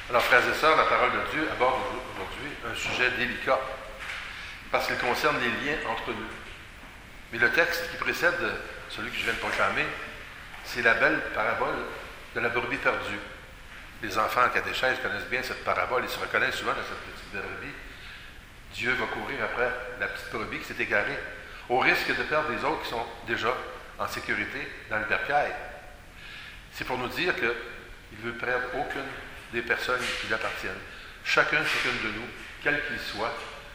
Alors, frères et sœurs, la parole de Dieu aborde aujourd'hui un sujet délicat, parce qu'il concerne les liens entre nous. Mais le texte qui précède celui que je viens de proclamer, c'est la belle parabole de la brebis perdue. Les enfants en catéchèse connaissent bien cette parabole, ils se reconnaissent souvent dans cette petite brebis. Dieu va courir après la petite brebis qui s'est égarée, au risque de perdre les autres qui sont déjà en sécurité dans le bercail. C'est pour nous dire qu'il ne veut perdre aucune des personnes qui lui appartiennent. Chacune de nous, quel qu'il soit,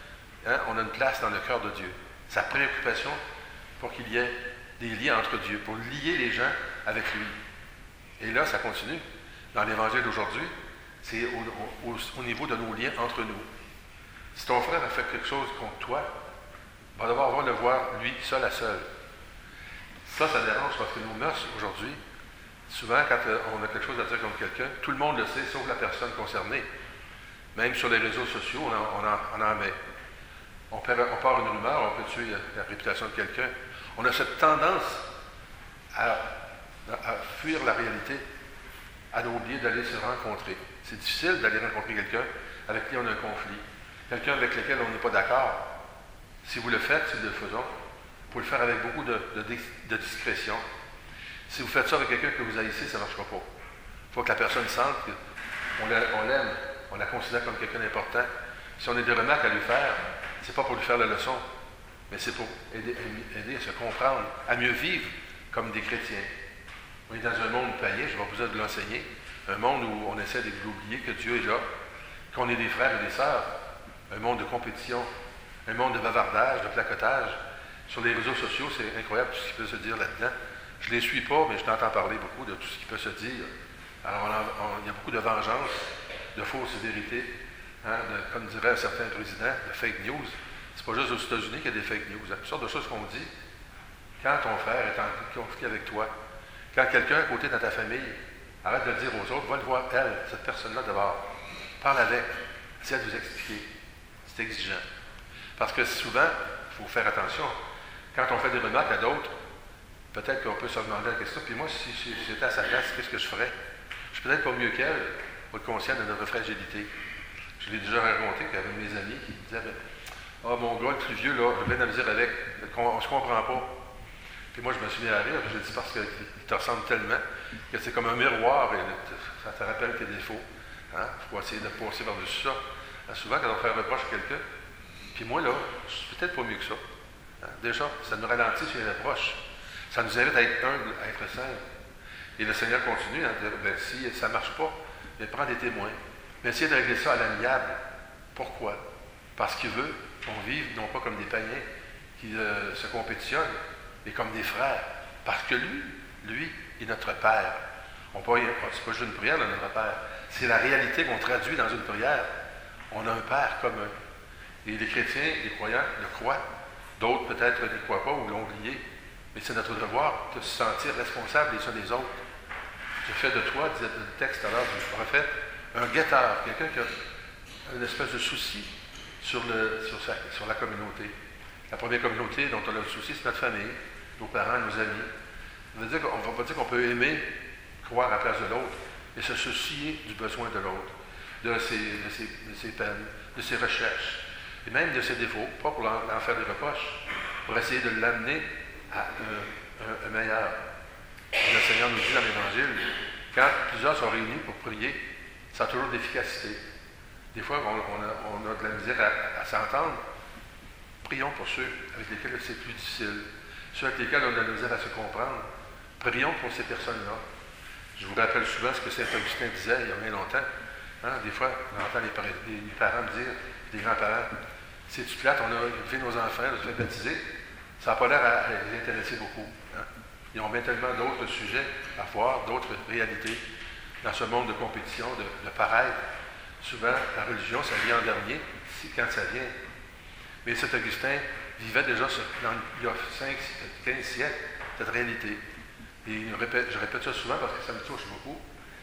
on a une place dans le cœur de Dieu. Sa préoccupation pour qu'il y ait des liens entre Dieu, pour lier les gens avec lui. Et là, ça continue. Dans l'Évangile d'aujourd'hui, c'est au niveau de nos liens entre nous. Si ton frère a fait quelque chose contre toi, il va devoir le voir, lui, seul à seul. Ça dérange parce que nos mœurs, aujourd'hui, souvent, quand on a quelque chose à dire contre quelqu'un, tout le monde le sait, sauf la personne concernée. Même sur les réseaux sociaux, on en met. On part une rumeur, on peut tuer la réputation de quelqu'un. On a cette tendance à fuir la réalité, à oublier d'aller se rencontrer. C'est difficile d'aller rencontrer quelqu'un avec qui on a un conflit, quelqu'un avec lequel on n'est pas d'accord. Si vous le faites, si nous le faisons, il faut le faire avec beaucoup de discrétion. Si vous faites ça avec quelqu'un que vous haïssez, ça ne marchera pas. Il faut que la personne sente qu'on l'aime, on la considère comme quelqu'un d'important. Si on a des remarques à lui faire, ce n'est pas pour lui faire la leçon, mais c'est pour aider à se comprendre, à mieux vivre comme des chrétiens. On est dans un monde païen, je vais vous l'enseigner, un monde où on essaie d'oublier que Dieu est là, qu'on est des frères et des sœurs, un monde de compétition, un monde de bavardage, de placotage. Sur les réseaux sociaux, c'est incroyable tout ce qui peut se dire là-dedans. Je ne les suis pas, mais je t'entends parler beaucoup de tout ce qui peut se dire. Alors, il y a beaucoup de vengeance, de fausses vérités, comme dirait un certain président, de fake news. C'est pas juste aux États-Unis qu'il y a des fake news. Il y a toutes sortes de choses qu'on dit. Quand ton frère est en conflit avec toi, quand quelqu'un à côté dans ta famille, arrête de le dire aux autres, va le voir, cette personne-là d'abord. Parle avec, essaie de vous expliquer. C'est exigeant. Parce que souvent, il faut faire attention. Quand on fait des remarques à d'autres, peut-être qu'on peut se demander la question, puis moi, si j'étais à sa place, qu'est-ce que je ferais? Je suis peut-être pas mieux qu'elle, pour être conscient de notre fragilité. Je l'ai déjà raconté qu'avec mes amis qui me disaient, mon gars, le plus vieux, là, j'ai bien à me dire avec, on ne se comprend pas. Puis moi, je me suis mis à rire, puis j'ai dit parce qu'il te ressemble tellement que c'est comme un miroir, et ça te rappelle tes défauts. Il faut essayer de passer par-dessus ça. Souvent, quand on fait un reproche à quelqu'un, puis moi, là, je suis peut-être pas mieux que ça. Déjà, ça nous ralentit sur les reproches. Ça nous invite à être humble, à être simple. Et le Seigneur continue à dire, si ça ne marche pas, prends des témoins. Mais essayez de régler ça à l'amiable. Pourquoi? Parce qu'il veut qu'on vive non pas comme des païens qui se compétitionnent, mais comme des frères. Parce que lui est notre Père. C'est pas juste une prière de notre Père. C'est la réalité qu'on traduit dans une prière. On a un Père commun. Et les chrétiens, les croyants le croient. D'autres peut-être ne croient pas ou l'ont oublié. Mais c'est notre devoir de se sentir responsable les uns des autres. Je fais de toi, disait le texte à l'heure du prophète, un guetteur, quelqu'un qui a une espèce de souci sur la communauté. La première communauté dont on a le souci, c'est notre famille, nos parents, nos amis. Ça veut dire qu'on ne va pas dire qu'on peut aimer, croire à la place de l'autre, et se soucier du besoin de l'autre, de ses peines, de ses recherches, et même de ses défauts, pas pour en faire des reproches, pour essayer de l'amener à un meilleur. Et le Seigneur nous dit dans l'Évangile, quand plusieurs sont réunis pour prier, ça a toujours de l'efficacité. Des fois, on a de la misère à s'entendre. Prions pour ceux avec lesquels c'est plus difficile, ceux avec lesquels on a de la misère à se comprendre. Prions pour ces personnes-là. Je vous rappelle souvent ce que Saint Augustin disait il y a bien longtemps. Des fois, on entend les parents me dire, les grands-parents, c'est-tu plate, on a élevé nos enfants, on les fait baptiser. Ça n'a pas l'air à les intéresser beaucoup. Ils ont bien tellement d'autres sujets à voir, d'autres réalités dans ce monde de compétition, de paraître. Souvent, la religion, ça vient en dernier, quand ça vient. Mais cet Augustin vivait déjà il y a 15 siècles, cette réalité. Et je répète ça souvent parce que ça me touche beaucoup.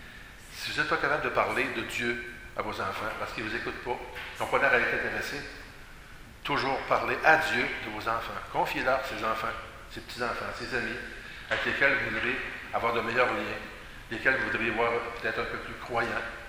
Si vous n'êtes pas capable de parler de Dieu à vos enfants, parce qu'ils ne vous écoutent pas, ils n'ont pas l'air à être intéressés, toujours parler à Dieu de vos enfants. Confiez-leur ces enfants, ces petits-enfants, ces amis, avec lesquels vous voudrez avoir de meilleurs liens, lesquels vous voudriez voir peut-être un peu plus croyants.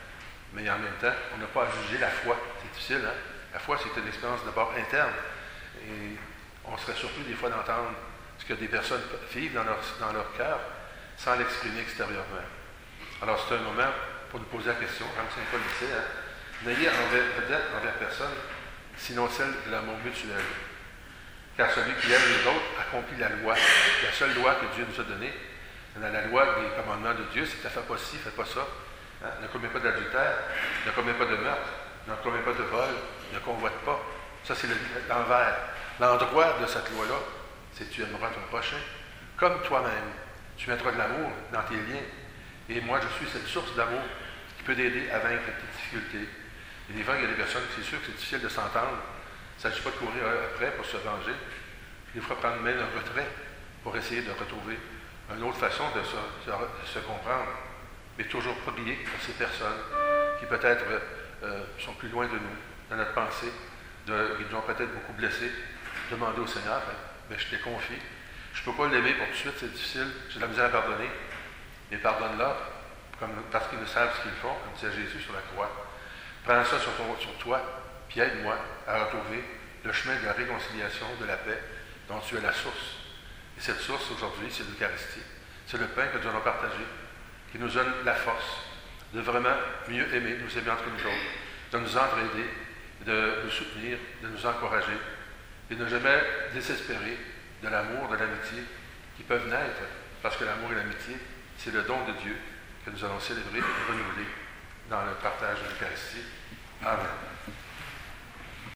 Mais en même temps, on n'a pas à juger la foi. C'est difficile, hein? La foi, c'est une expérience d'abord interne. Et on serait surpris des fois d'entendre ce que des personnes vivent dans leur cœur sans l'exprimer extérieurement. Alors, c'est un moment pour nous poser la question, comme Saint Paul disait, hein? N'ayez vedette envers personne, sinon celle de l'amour mutuel. Car celui qui aime les autres accomplit la loi. La seule loi que Dieu nous a donnée, la loi des commandements de Dieu, c'est que fais pas ci, fais pas ça. Hein? Ne commets pas d'adultère, ne commets pas de meurtre, ne commets pas de vol, ne convoite pas. Ça, c'est l'envers. L'endroit de cette loi-là, c'est tu aimeras ton prochain comme toi-même. Tu mettras de l'amour dans tes liens. Et moi, je suis cette source d'amour qui peut t'aider à vaincre tes difficultés. Et des fois, il y a des personnes, c'est sûr que c'est difficile de s'entendre. Il ne s'agit pas de courir après pour se venger. Des fois, prendre même un retrait pour essayer de retrouver une autre façon de se comprendre. Mais toujours prier pour ces personnes qui peut-être sont plus loin de nous, dans notre pensée, qui nous ont peut-être beaucoup blessés. Demander au Seigneur, mais je te confie. Je ne peux pas l'aimer pour tout de suite, c'est difficile. J'ai de la misère à pardonner. Mais pardonne-leur, parce qu'ils ne savent ce qu'ils font, comme disait Jésus sur la croix. Prends ça sur toi, puis aide-moi à retrouver le chemin de la réconciliation, de la paix, dont tu es la source. Et cette source, aujourd'hui, c'est l'Eucharistie. C'est le pain que nous allons partager, qui nous donne la force de vraiment mieux aimer, nous aimer entre nous autres, de nous entraider, de nous soutenir, de nous encourager, et ne jamais désespérer de l'amour, de l'amitié qui peuvent naître, parce que l'amour et l'amitié, c'est le don de Dieu que nous allons célébrer et renouveler dans le partage de l'Eucharistie. Amen.